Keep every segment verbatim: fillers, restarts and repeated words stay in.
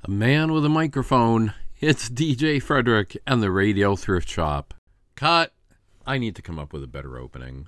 A man with a microphone. It's D J Frederick and the Radio Thrift Shop. Cut. I need to come up with a better opening.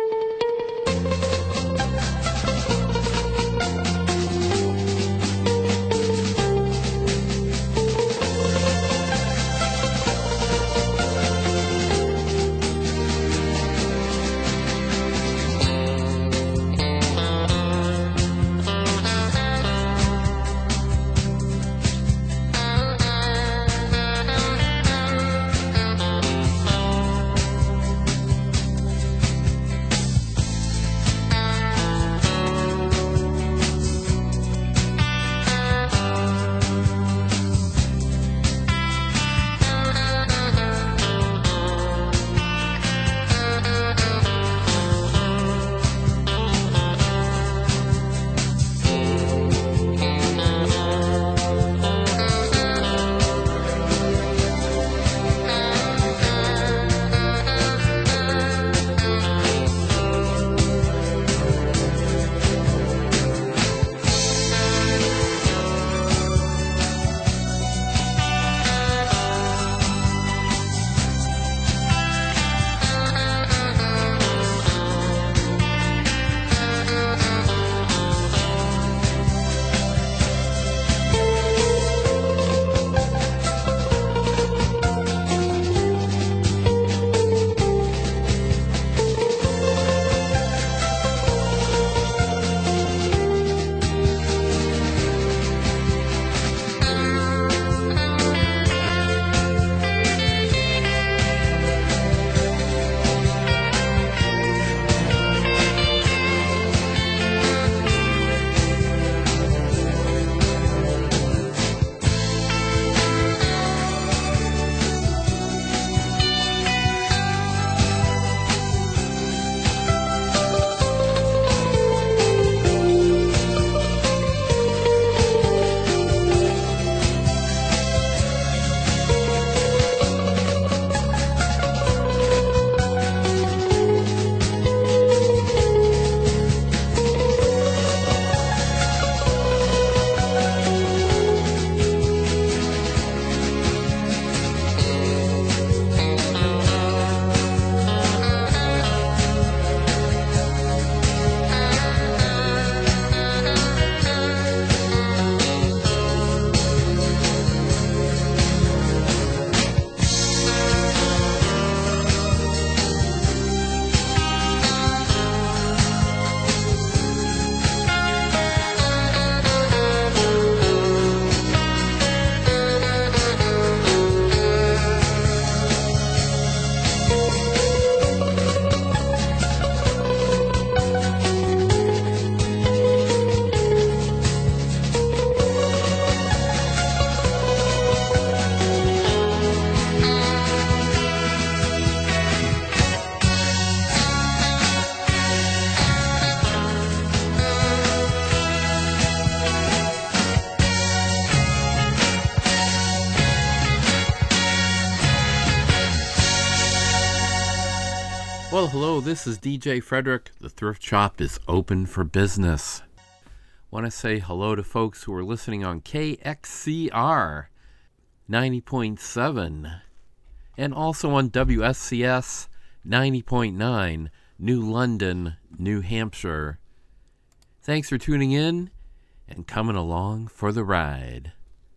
Well, hello, this is D J Frederick. The Thrift Shop is open for business. Want to say hello to folks who are listening on K X C R ninety point seven and also on W S C S ninety point nine, New London, New Hampshire. Thanks for tuning in and coming along for the ride.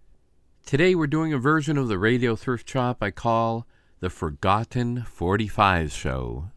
Today we're doing a version of the Radio Thrift Shop I call the Forgotten forty-five Show.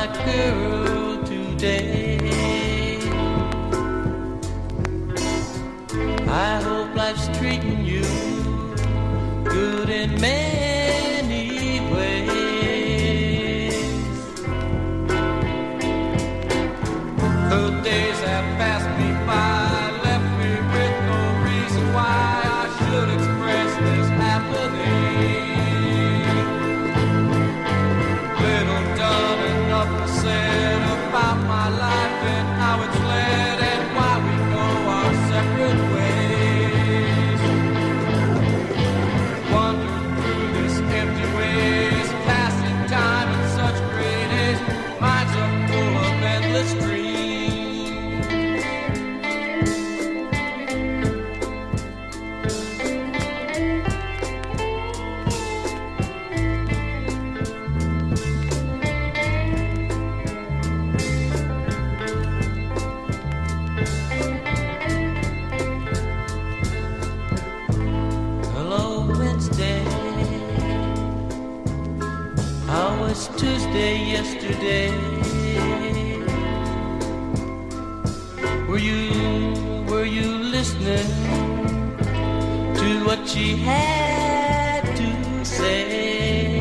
white girl today. I hope life's treating you good in many ways. The days have passed me by, left me with no reason why I should express this happening. Little done, enough said about my life and how it's led and why we go our separate ways. Wandering through this empty ways, passing time in such great haste. Minds are full of endless dreams. Tuesday yesterday. Were you, were you listening to what she had to say?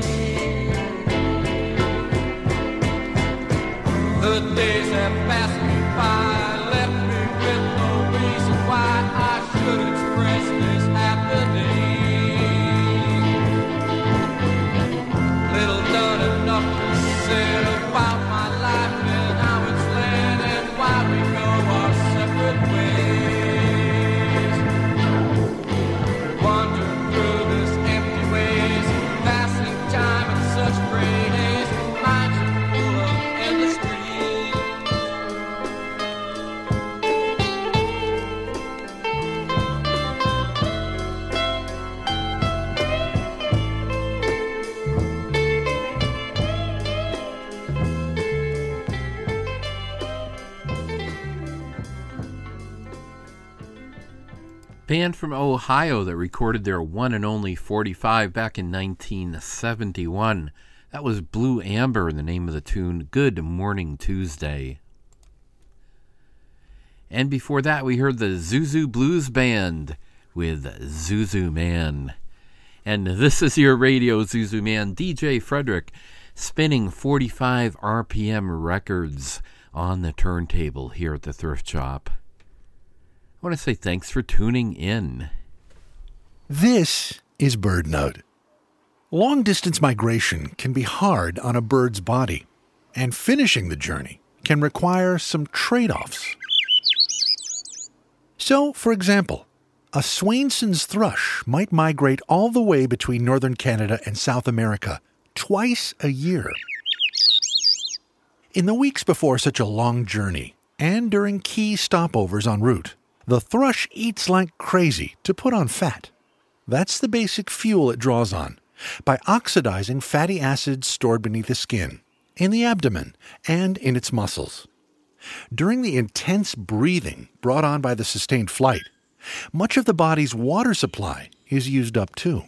The days have passed me by, left me with no reason why I should express this happening. Little done enough to say about my life and how it's led and why we go our separate ways. Wandering through this empty ways, passing time in such great haste. Minds are full of endless Band from Ohio that recorded their one and only forty-five back in nineteen seventy-one. That was Blue Amber, the name of the tune, Good Morning Tuesday. And before that, we heard the Zuzu Blues Band with Zuzu Man. And this is your radio, Zuzu Man, D J Frederick, spinning forty-five R P M records on the turntable here at the Thrift Shop. I want to say thanks for tuning in. This is BirdNote. Long-distance migration can be hard on a bird's body, and finishing the journey can require some trade-offs. So, for example, a Swainson's thrush might migrate all the way between northern Canada and South America twice a year. In the weeks before such a long journey, and during key stopovers en route, the thrush eats like crazy to put on fat. That's the basic fuel it draws on, by oxidizing fatty acids stored beneath the skin, in the abdomen, and in its muscles. During the intense breathing brought on by the sustained flight, much of the body's water supply is used up too.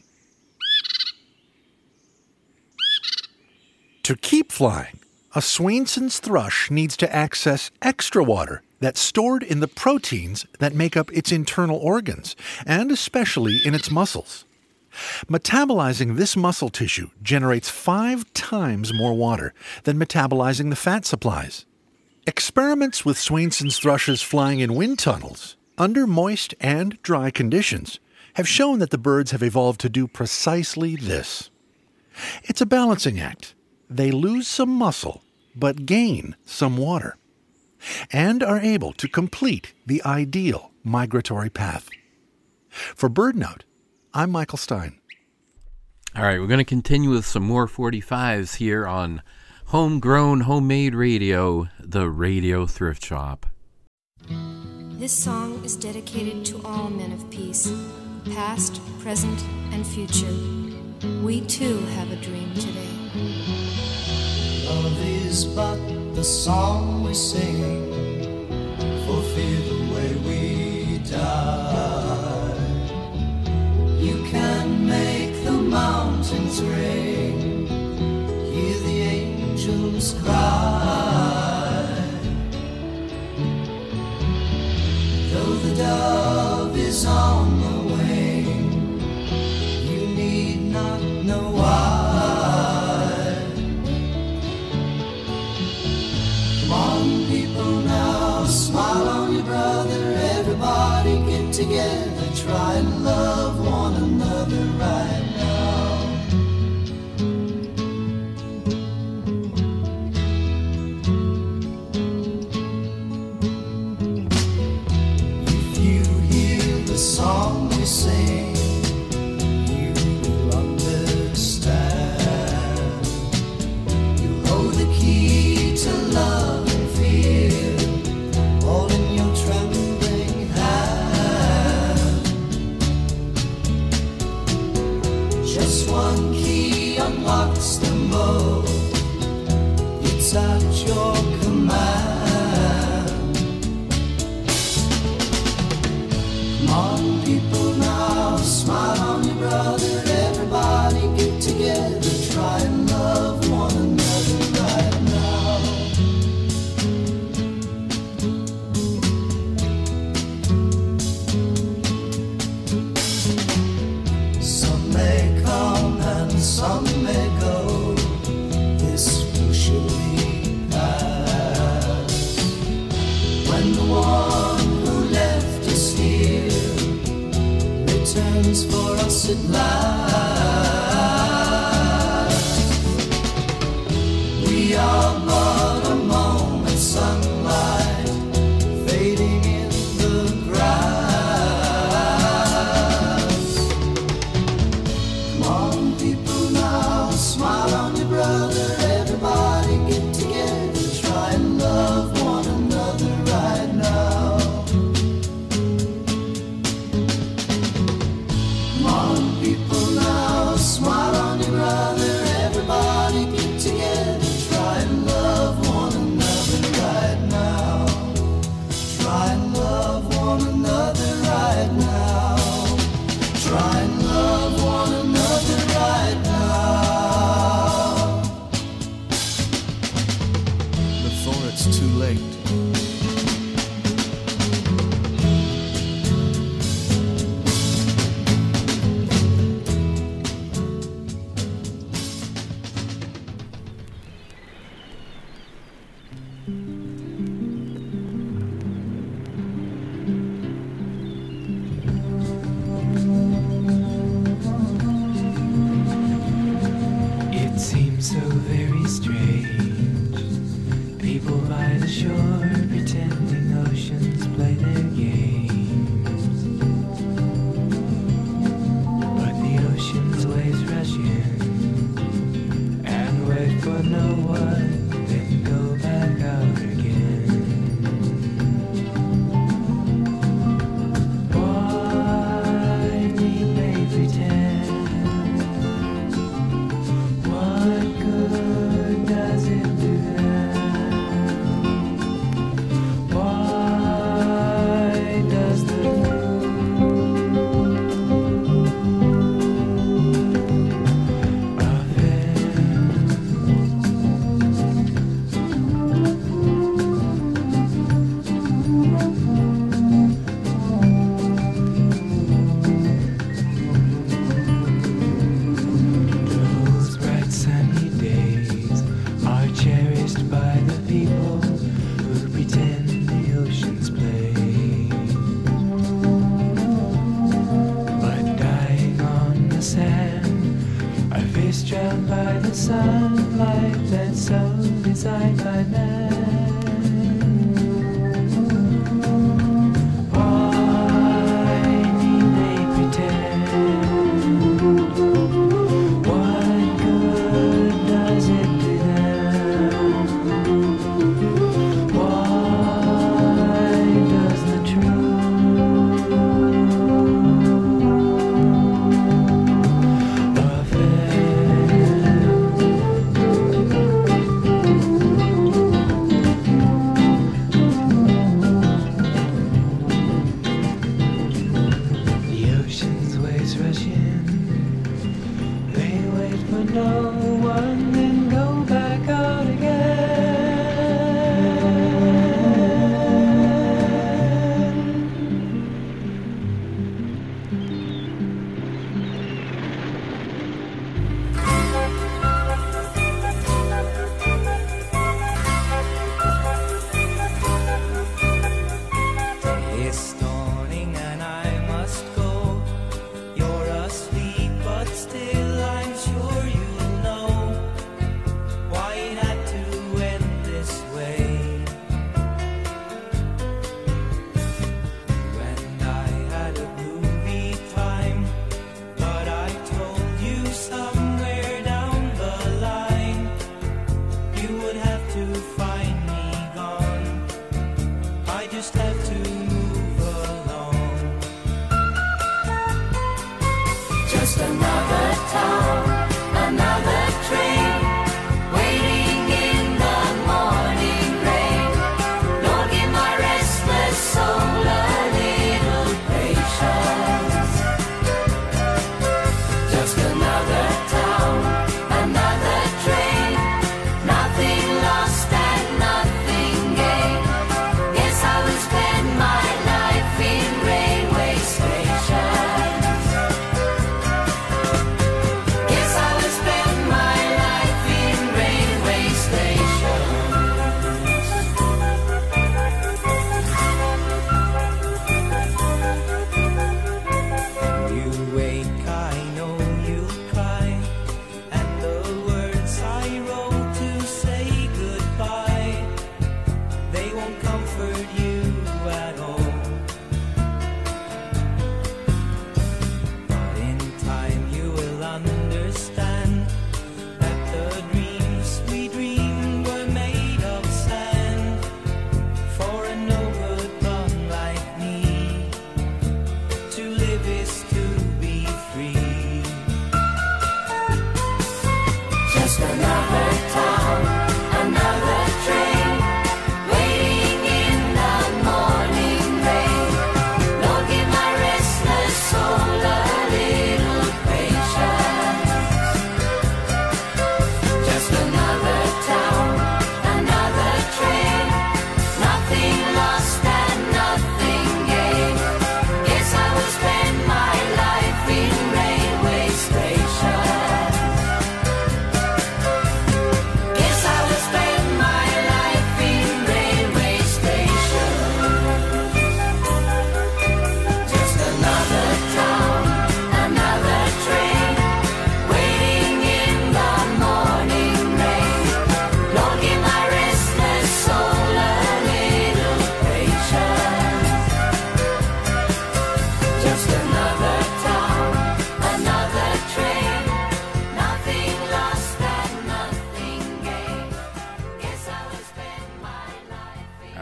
To keep flying, a Swainson's thrush needs to access extra water that's stored in the proteins that make up its internal organs, and especially in its muscles. Metabolizing this muscle tissue generates five times more water than metabolizing the fat supplies. Experiments with Swainson's thrushes flying in wind tunnels, under moist and dry conditions, have shown that the birds have evolved to do precisely this. It's a balancing act. They lose some muscle, but gain some water, and are able to complete the ideal migratory path. For BirdNote, I'm Michael Stein. All right, we're going to continue with some more forty-fives here on Homegrown Homemade Radio, the Radio Thrift Shop. This song is dedicated to all men of peace, past, present, and future. We too have a dream today. Love is but the song we sing, for fear the way we die. You can make the mountains ring, hear the angels angels cry. Though the dove is on the wing, you need not know why. Come on, people, now smile on your brother. Everybody get together, try and love one another right now. If you hear the song we sing, you will understand. You'll hold the key to love and fear, all in your trembling hand. Just one key unlocks them both. It's at your command. Come on, people, now smile on your brother. Everybody get together, try and love one another right now. Some may come and some may go. This will surely pass. When the one who left us here returns for us at last, we are but a moment's sunlight fading in the grass. Come on, people, now smile on your brother. Everybody get together, try and love one another right now. Come on, people, now smile on your brother. Everybody get together, try and love one another right now. Try and love one another right now. Try and love one another right now. Before it's too late. It seems so very strange. People by the shore pretending oceans play their games. But the ocean's waves rush in and wait for no one, then go back out again. Why need they pretend? What good does it do them? Why does the Those bright sunny days are cherished by the people who pretend the oceans play. But dying on the sand are fish drowned by the sunlight that's so designed by man. Why need they pretend? What good does it do them? Why does the truth offend?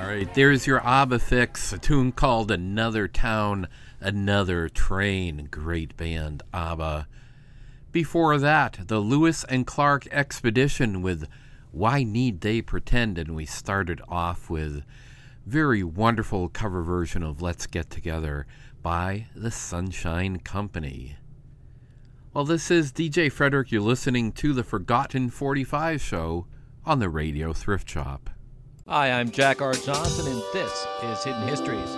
right, there's your ABBA fix, a tune called Another Town, Another Train. Great band, ABBA. Before that, the Lewis and Clark Expedition with Why Need They Pretend? And we started off with very wonderful cover version of Let's Get Together by the Sunshine Company. Well, this is D J Frederick. You're listening to the Forgotten forty-five show on the Radio Thrift Shop. Hi, I'm Jack R. Johnson, and this is Hidden Histories.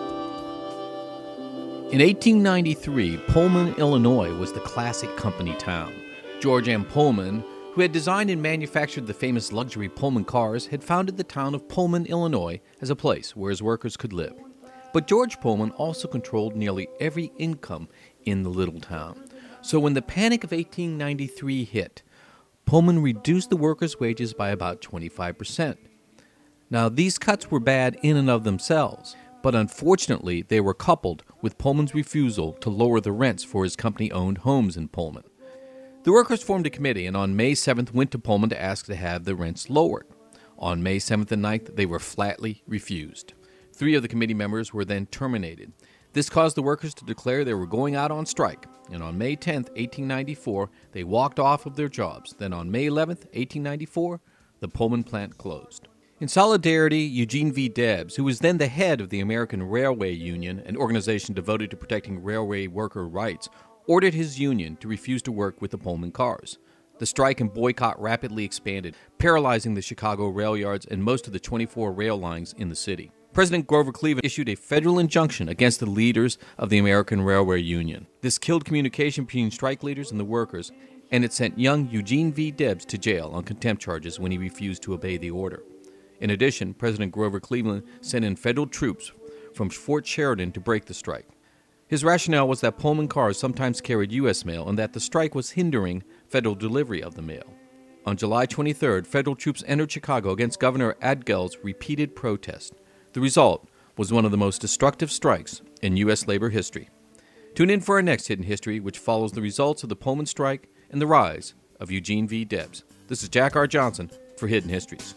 In eighteen ninety-three, Pullman, Illinois was the classic company town. George M. Pullman, who had designed and manufactured the famous luxury Pullman cars, had founded the town of Pullman, Illinois, as a place where his workers could live. But George Pullman also controlled nearly every income in the little town. So when the Panic of eighteen ninety-three hit, Pullman reduced the workers' wages by about twenty-five percent. Now, these cuts were bad in and of themselves, but unfortunately, they were coupled with Pullman's refusal to lower the rents for his company-owned homes in Pullman. The workers formed a committee, and on May seventh went to Pullman to ask to have the rents lowered. On May seventh and ninth, they were flatly refused. Three of the committee members were then terminated. This caused the workers to declare they were going out on strike, and on May tenth, eighteen ninety-four, they walked off of their jobs. Then on May eleventh, eighteen ninety-four, the Pullman plant closed. In solidarity, Eugene V. Debs, who was then the head of the American Railway Union, an organization devoted to protecting railway worker rights, ordered his union to refuse to work with the Pullman cars. The strike and boycott rapidly expanded, paralyzing the Chicago rail yards and most of the twenty-four rail lines in the city. President Grover Cleveland issued a federal injunction against the leaders of the American Railway Union. This killed communication between strike leaders and the workers, and it sent young Eugene V. Debs to jail on contempt charges when he refused to obey the order. In addition, President Grover Cleveland sent in federal troops from Fort Sheridan to break the strike. His rationale was that Pullman cars sometimes carried U S mail and that the strike was hindering federal delivery of the mail. On July twenty-third, federal troops entered Chicago against Governor Adgel's repeated protest. The result was one of the most destructive strikes in U S labor history. Tune in for our next Hidden History, which follows the results of the Pullman strike and the rise of Eugene V. Debs. This is Jack R. Johnson for Hidden Histories.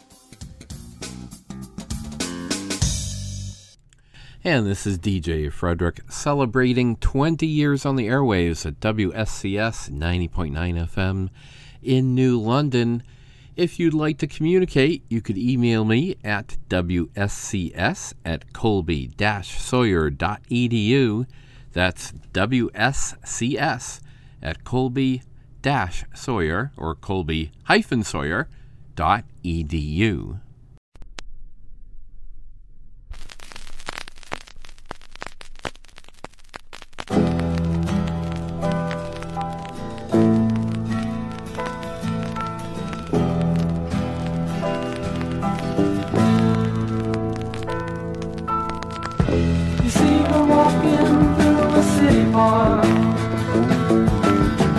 And this is D J Frederick celebrating twenty years on the airwaves at W S C S ninety point nine F M in New London. If you'd like to communicate, you could email me at W S C S at colby dash sawyer dot e d u. That's W S C S at colby dash sawyer or colby hyphen sawyer dot e d u.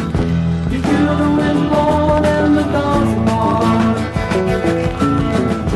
You feel the wind blowing and the dogs bark.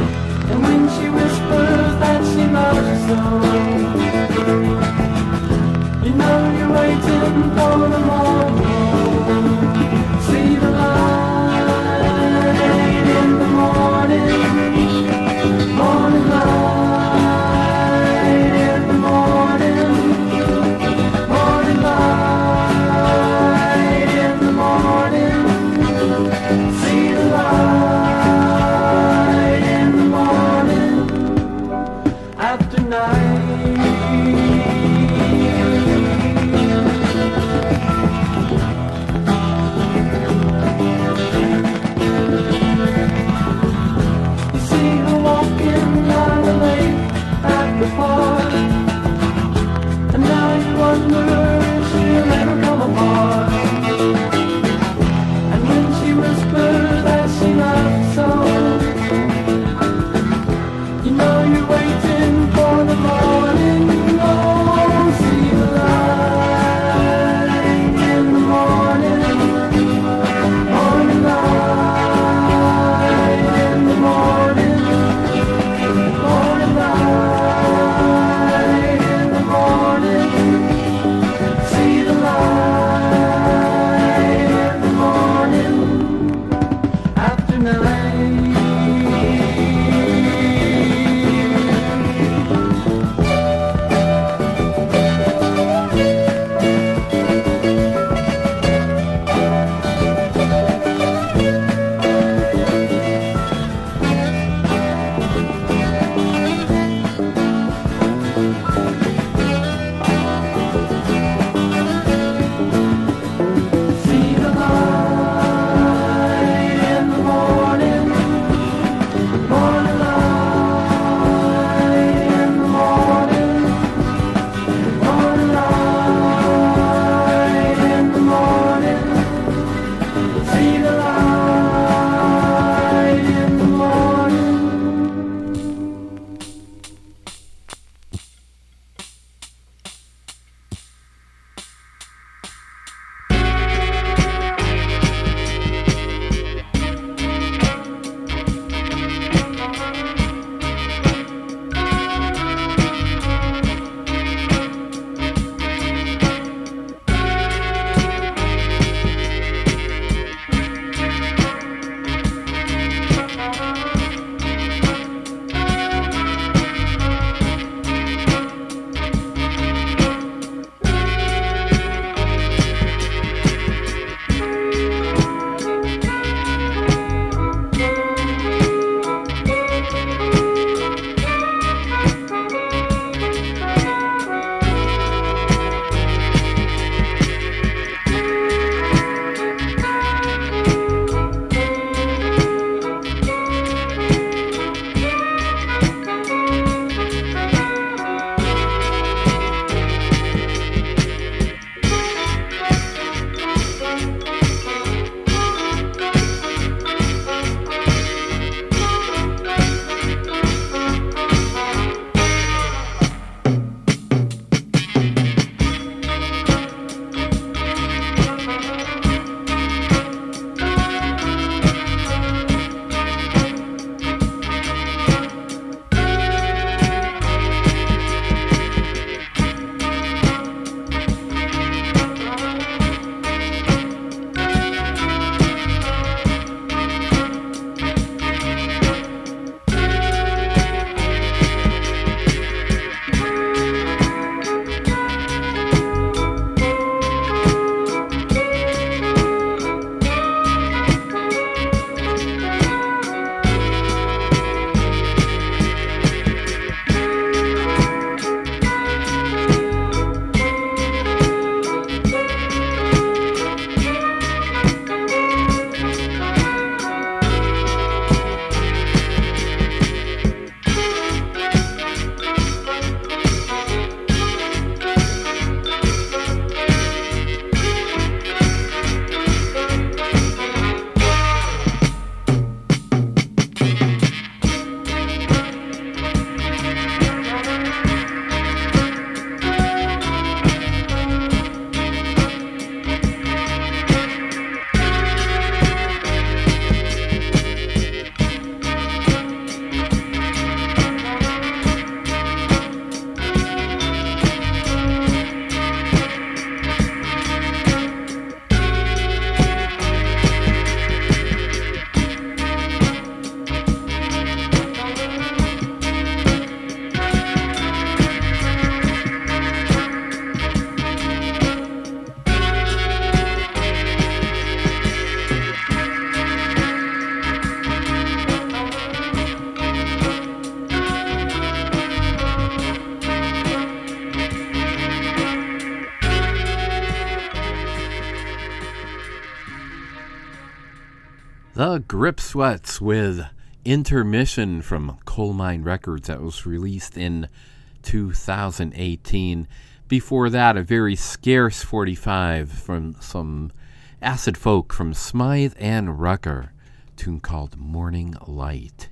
The Grip Sweats with Intermission from Coal Mine Records that was released in two thousand eighteen. Before that, a very scarce forty-five from some acid folk from Smythe and Rucker, a tune called Morning Light.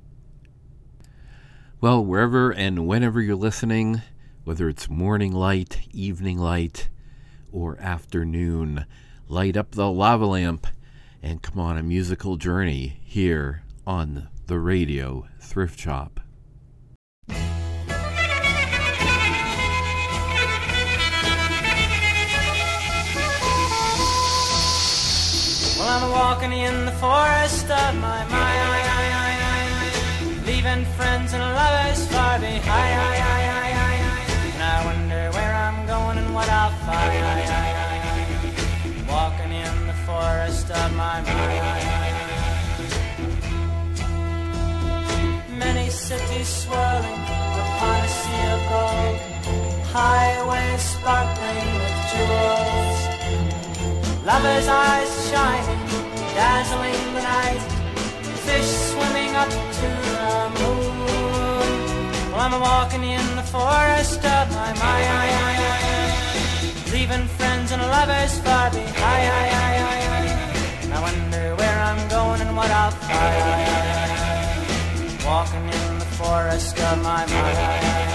Well, wherever and whenever you're listening, whether it's morning light, evening light, or afternoon, light up the lava lamp and come on a musical journey here on the Radio Thrift Shop. Well, I'm walking in the forest of my mind, leaving friends and lovers far behind, and I wonder where I'm going and what I'll find. Walking in the forest of my mind. Many cities swirling upon a sea of gold, highways sparkling with jewels, lovers' eyes shining, dazzling the night, fish swimming up to the moon. Well, I'm walking in the forest of my mind, leaving friends and lovers far behind. I wonder where I'm going and what I'll find. Walking in the forest of my mind.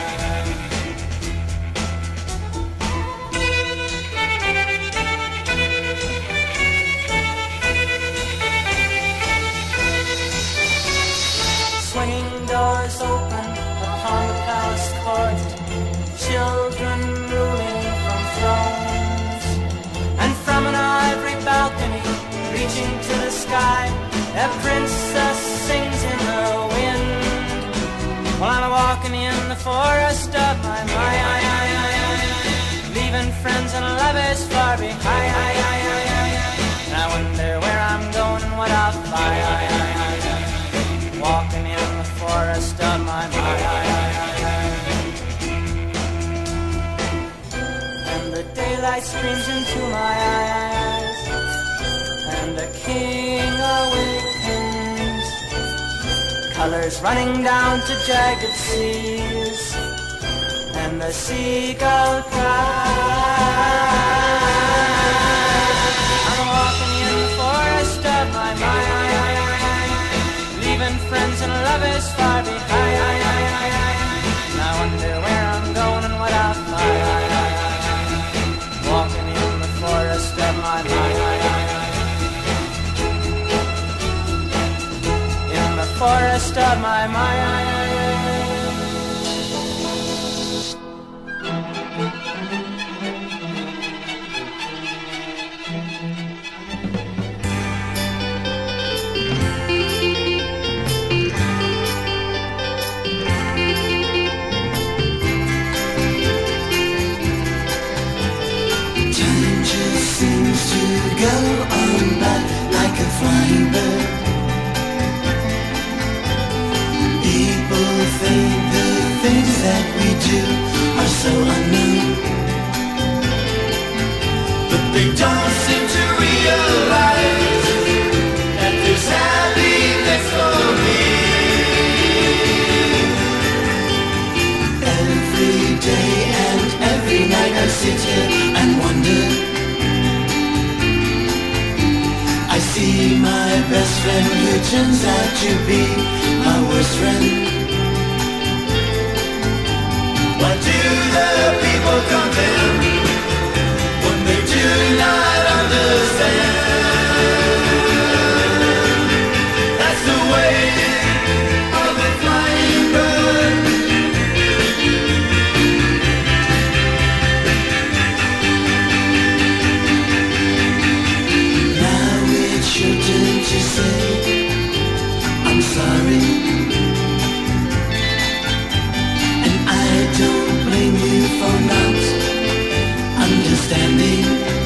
Swinging doors open upon the palace court, children ruling from thrones, and from an ivory balcony reaching to the sky, a princess sings in the wind. Well, I'm walking in the forest of my mind, leaving friends and lovers far behind, and I wonder where I'm going and what I'll find. Walking in the forest of my mind. And the daylight streams into my eyes, and the king awakens, colors running down to jagged seas, and the seagull cries. I'm walking in the forest of my mind, leaving friends and lovers far behind, and I wonder where I'm going and what I'll find. Walking in the forest of my mind, in the forest of my mind. Go on by like a flying bird. People think the things that we do are so unknown, but they don't seem to realize that there's happiness for me. Every day and every night I sit here and wonder. I see my best friend who turns out to be my worst friend. Why do the people condemn when they do not understand? That's the way of a flying bird. Your turn to say I'm sorry, and I don't blame you for not understanding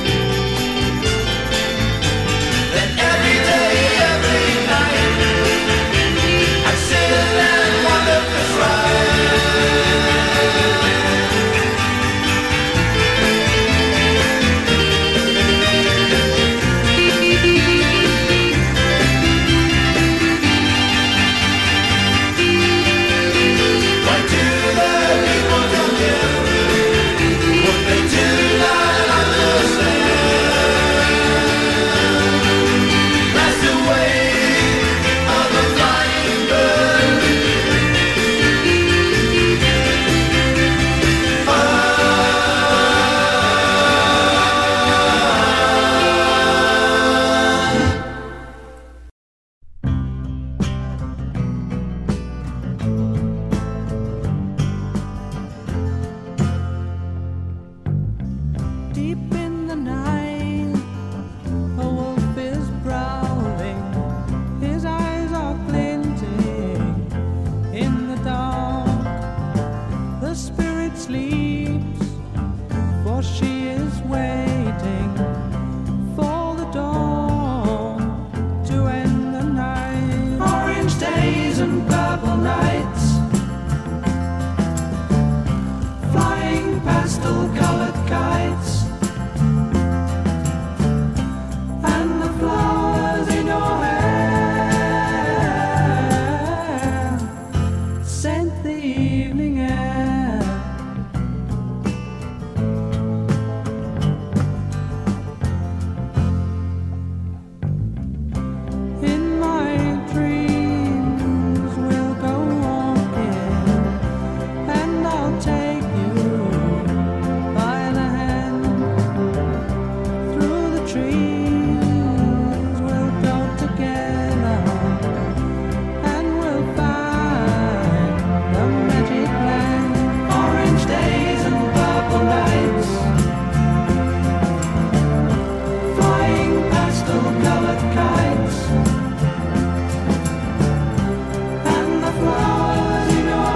that every day, every night I sit and wonder if it's right. days and purple nights, flying pastel-colored kites, and the flowers in your hair scent the evening air. In my dreams we'll go walking, and I'll take you by the hand through the trees. We'll go together and we'll find the magic land. Orange days and purple nights, flying pastel-colored kites, and the flowers in your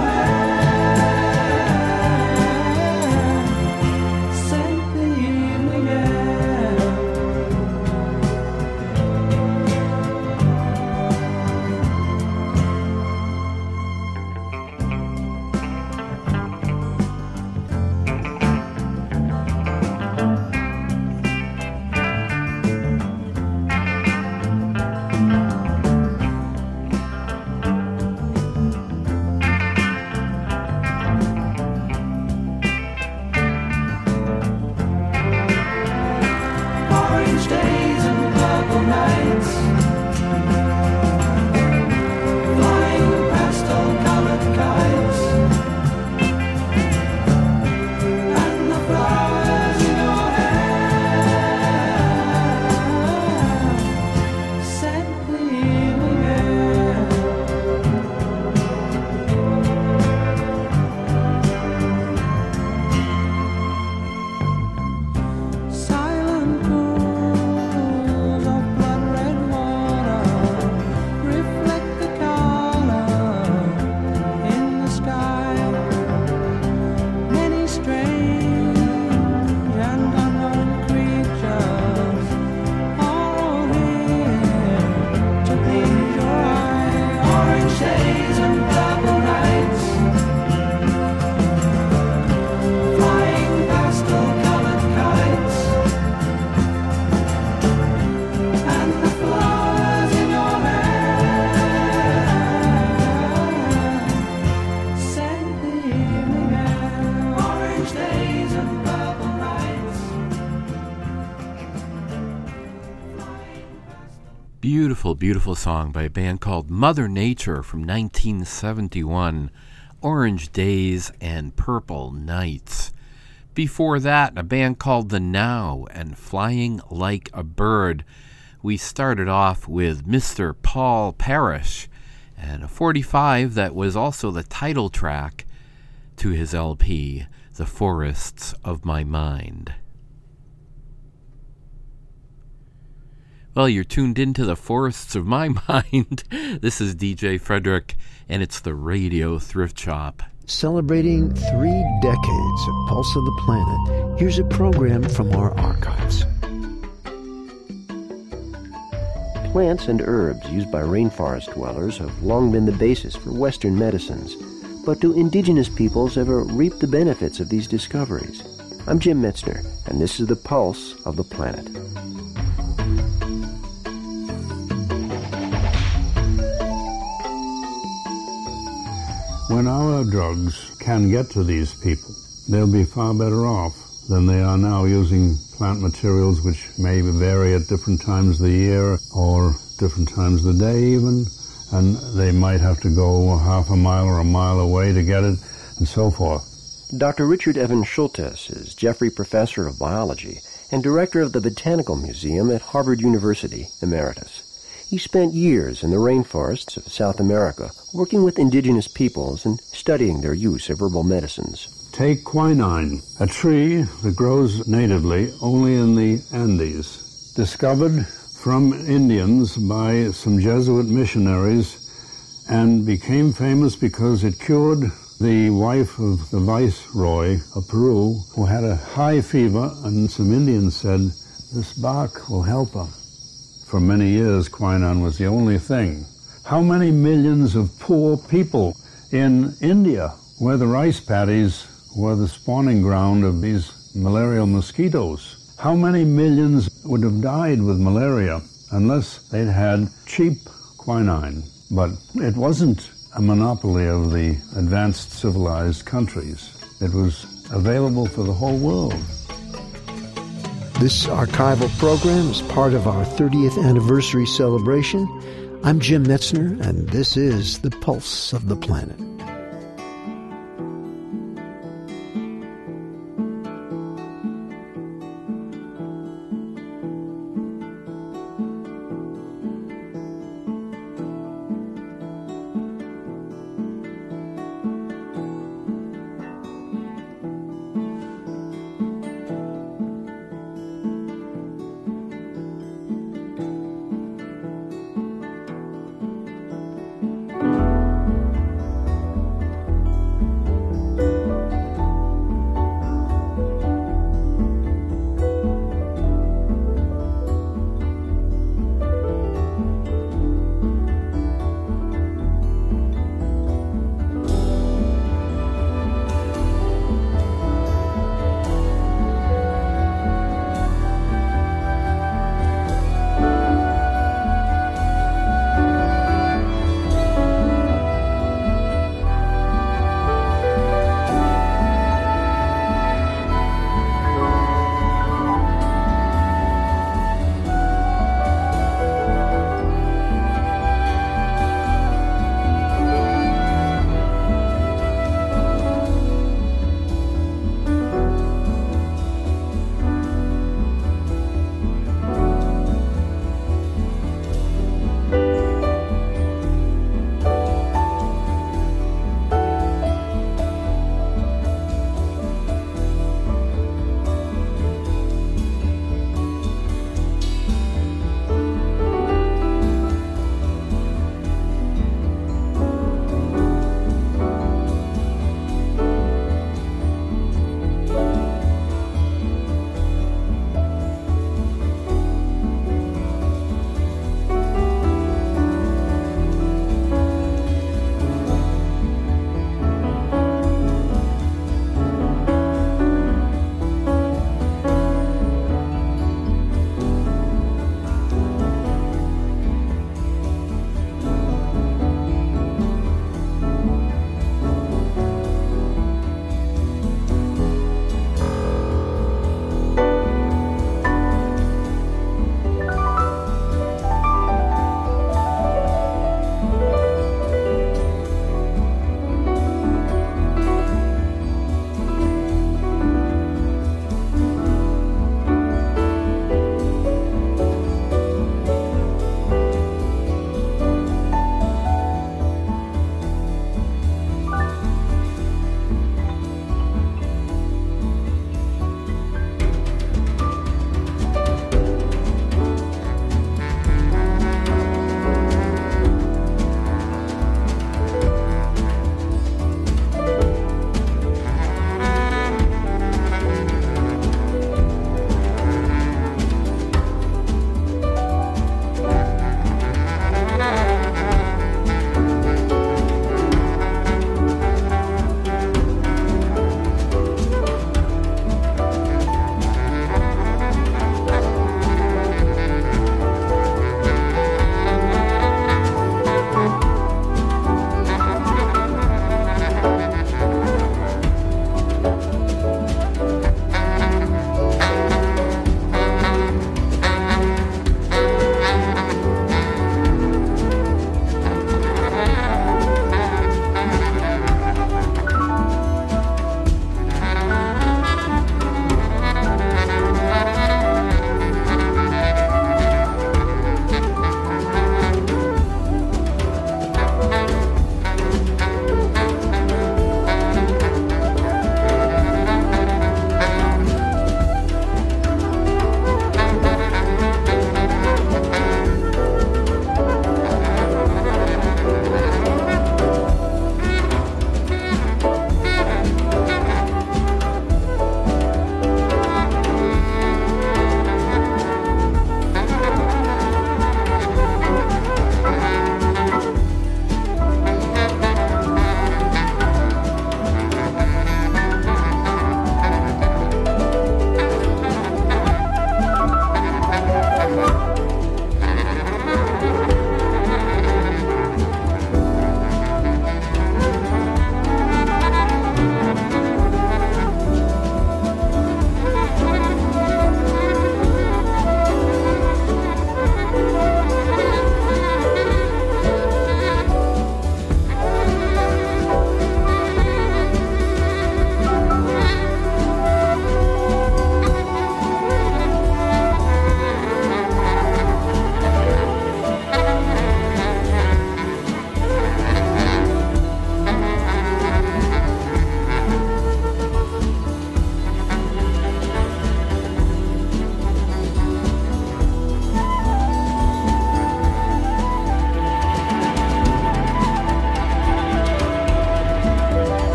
hair scent the evening air. Orange days and purple nights, flying pastel-colored kites, and the flowers in your hair scent the evening air. Silent pools of blood-red water reflect the color in the sky. Many strange and unknown creatures are all here to please your eye. Orange days and purple nights, flying pastel-colored kites, and the flowers in your hair scent the evening air. Orange days and purple nights, Beautiful, beautiful song by a band called Mother Nature from nineteen seventy-one, Orange Days and Purple Nights. Before that, a band called The Now and Flying Like a Bird. We started off with Mister Paul Parrish and a forty-five that was also the title track to his L P, The Forests of My Mind. Well, you're tuned into the forests of my mind. This is D J Frederick, and it's the Radio Thrift Shop. Celebrating three decades of Pulse of the Planet, here's a program from our archives. Plants and herbs used by rainforest dwellers have long been the basis for Western medicines. But do indigenous peoples ever reap the benefits of these discoveries? I'm Jim Metzner, and this is the Pulse of the Planet. When our drugs can get to these people, they'll be far better off than they are now using plant materials which may vary at different times of the year or different times of the day even, and they might have to go half a mile or a mile away to get it, and so forth. Doctor Richard Evan Schultes is Jeffrey Professor of Biology and Director of the Botanical Museum at Harvard University, Emeritus. He spent years in the rainforests of South America working with indigenous peoples and studying their use of herbal medicines. Take quinine, a tree that grows natively only in the Andes, discovered from Indians by some Jesuit missionaries, and became famous because it cured the wife of the viceroy of Peru, who had a high fever, and some Indians said, "This bark will help her." For many years, quinine was the only thing How many millions of poor people in India, where the rice paddies were the spawning ground of these malarial mosquitoes? How many millions would have died with malaria unless they'd had cheap quinine? But it wasn't a monopoly of the advanced civilized countries. It was available for the whole world. This archival program is part of our thirtieth anniversary celebration. I'm Jim Metzner, and this is The Pulse of the Planet.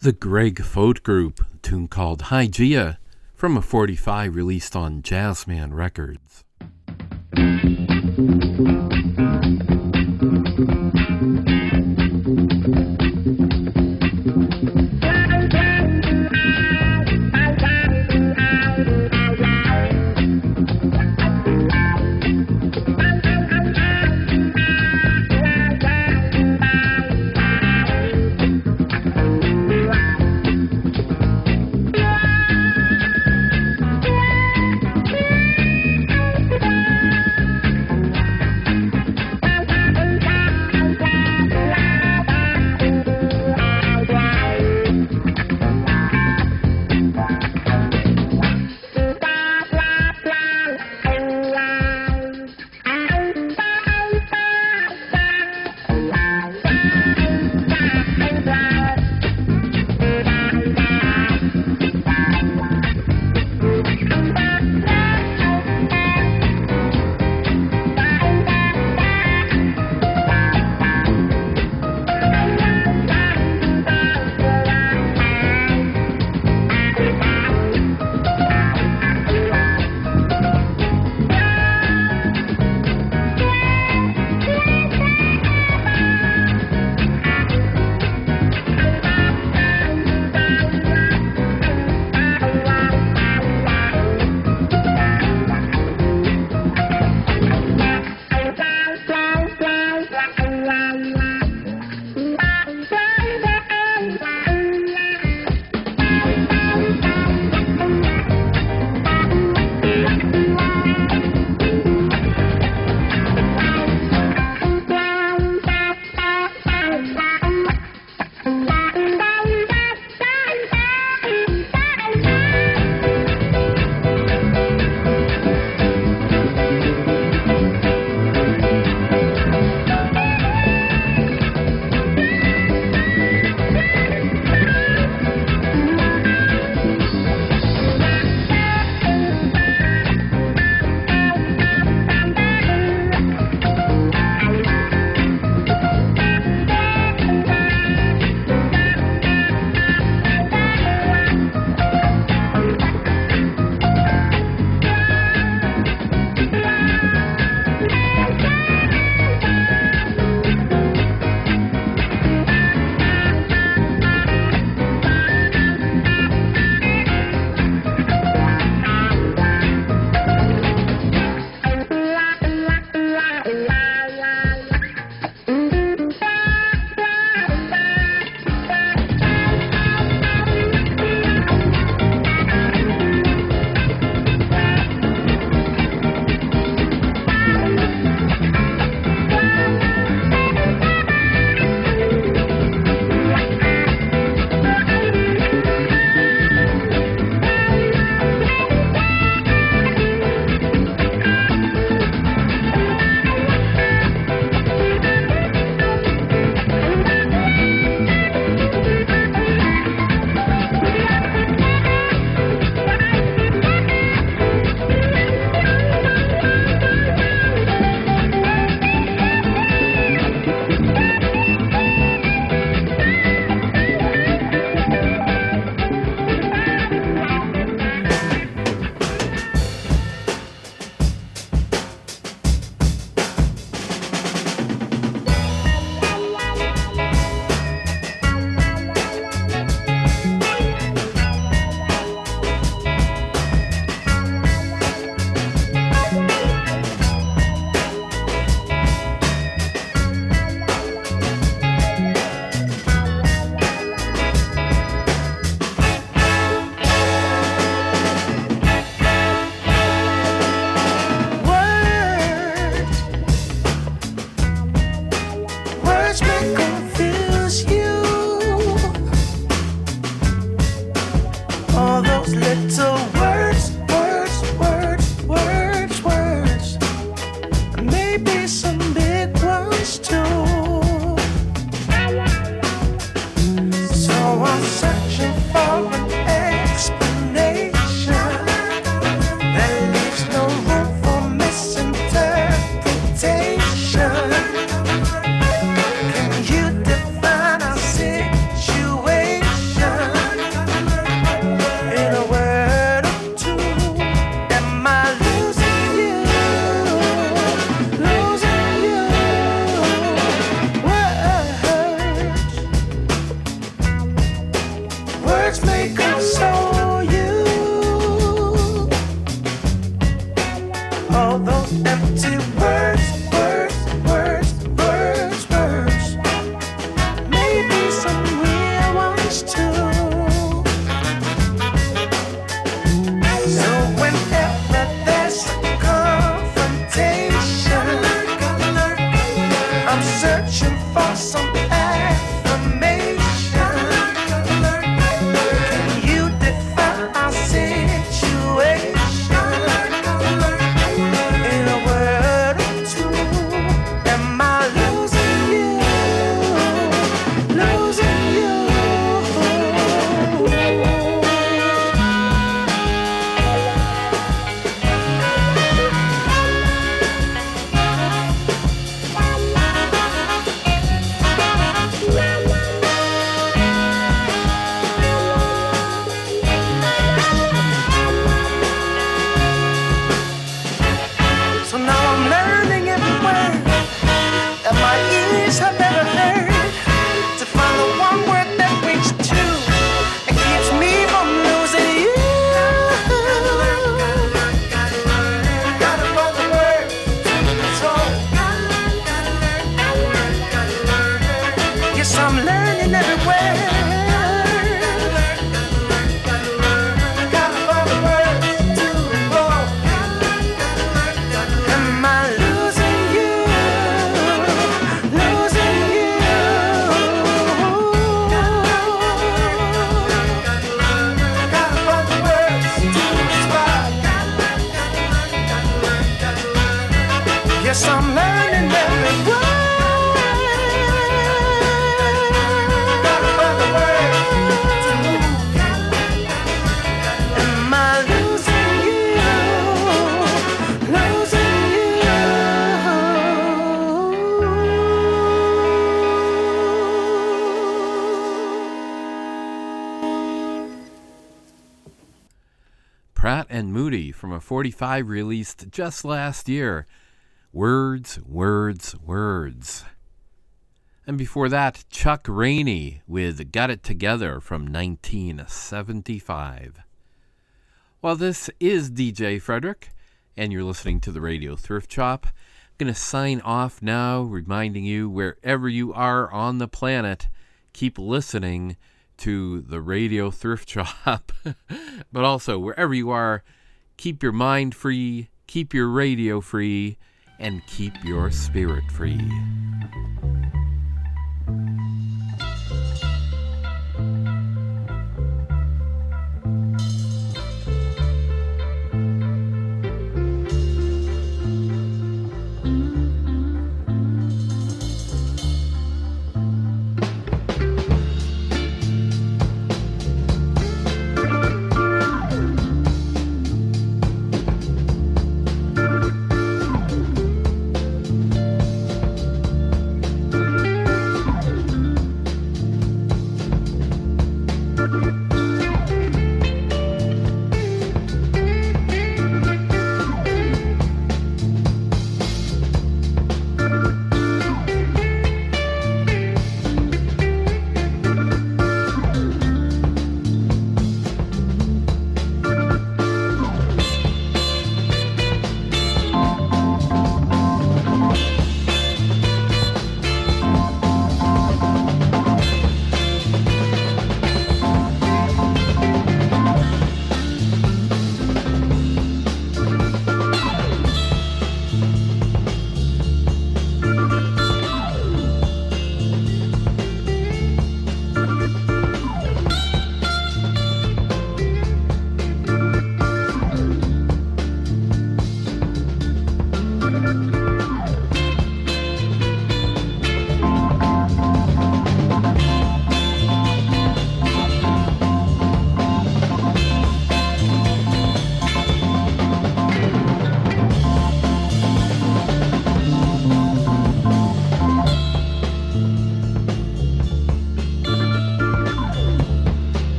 The Greg Fote Group, a tune called Hygeia, from a forty-five released on Jazzman Records. Can you define our situation? words may console you. All those empty words, words, words, words, words. Maybe some real ones too. So whenever there's a confrontation, I'm searching for some affirmation. Can you define our situation in a word or two? Am I losing you? Losing you? So now I'm learning every word that my ears have ever heard, to find the one word that rings true and keeps me from losing you. Gotta find the word to control. Yes, I'm learning every word. Gotta find the words to roll. Am I losing you? Losing you? Gotta find the words to describe. Yes, I'm learning every word. Gotta find the words to move. Am I losing you? Losing Pratt and Moody from a forty-five released just last year. Words, Words, Words. And before that, Chuck Rainey with Got It Together from nineteen seventy-five. Well, this is D J Frederick, and you're listening to the Radio Thrift Shop. I'm going to sign off now, reminding you, wherever you are on the planet, keep listening to the Radio Thrift Shop. But also, wherever you are, keep your mind free, keep your radio free, and keep your spirit free.